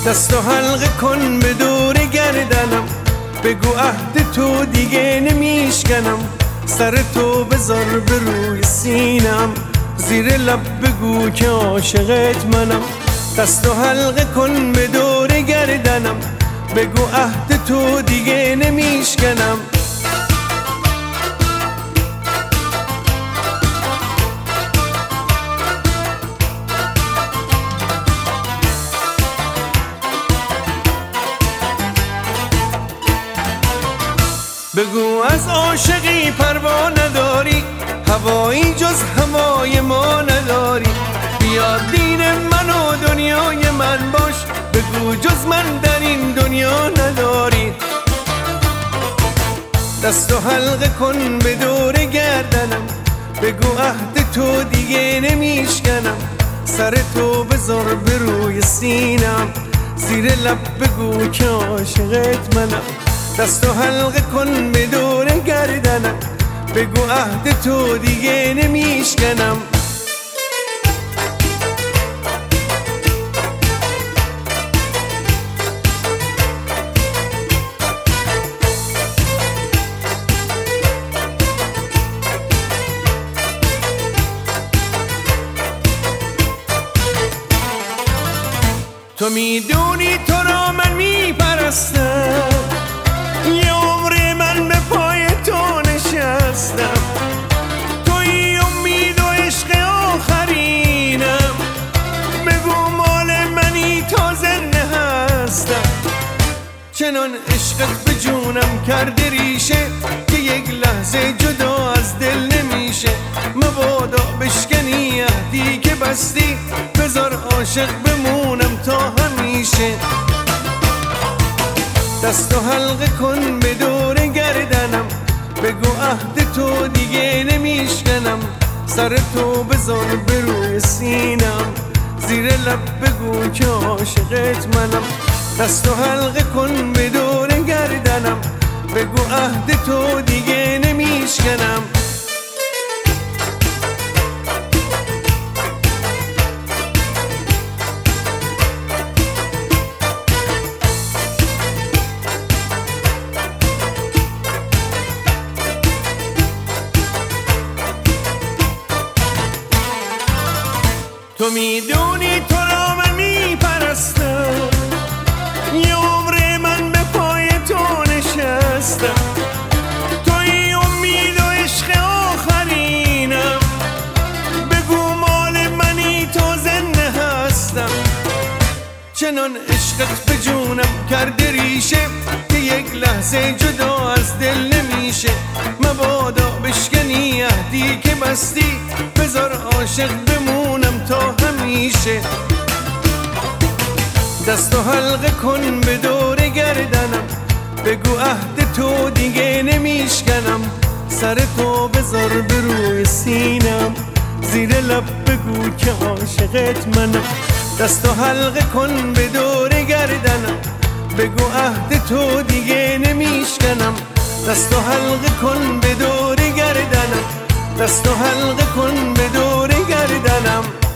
دست و حلقه کن به دور گردنم، بگو عهد تو دیگه نمیشکنم، سر تو بذار به روی سینم، زیر لب بگو که عاشقت منم. دست و حلقه کن به دور گردنم، بگو عهد تو دیگه نمیشکنم. بگو از عاشقی پروا نداری، هوایی جز هوای ما نداری، بیا دین من و دنیای من باش، بگو جز من در این دنیا نداری. دست و حلقه کن به دور گردنم، بگو عهد تو دیگه نمیشکنم، سر تو بذار به روی سینم، زیر لب بگو که عاشقت منم. دست و حلقه کن به دور گردنم، بگو عهد تو دیگه نمیشکنم. تو میدونی تو را من میپرستم، یه عمر من به پای تو نشستم، توی امید و عشق آخرینم، بگو مال منی تا زنده هستم. چنان عشقت به جونم کرده ریشه که یک لحظه جدا از دل نمیشه، مبادا بشکنی عهدی که بستی، بذار عاشق بمونم تا همیشه. دست و حلقه کن به دور گردنم، بگو عهد تو دیگه نمیشکنم، سر تو بذار به روی سینم، زیر لب بگو که عاشقت منم. دست و حلقه کن به دور گردنم، بگو عهد تو دیگه نمیشکنم. تو میدونی تو را من میپرستم، یه عمر من به پای تو نشستم، توی امید و عشق آخرینم، بگو مال منی تا زنده هستم. چنان عشقت به جونم کرده ریشه که یک لحظه جدا از دل نمیشه، مبادا بشکنی عهدی که بستی، بذار عاشق بمونم تا همیشه. دست و حلقه کن به دور گردنم، بگو عهد تو دیگه نمیشکنم، سر تو بذار به روی سینم، زیر لب بگو که عاشقت منم. دست و حلقه کن به دور گردنم، بگو عهد تو دیگه نمیشکنم، دست و حلقه کن به دور گردنم، دست و حلقه کن به دور گردنم.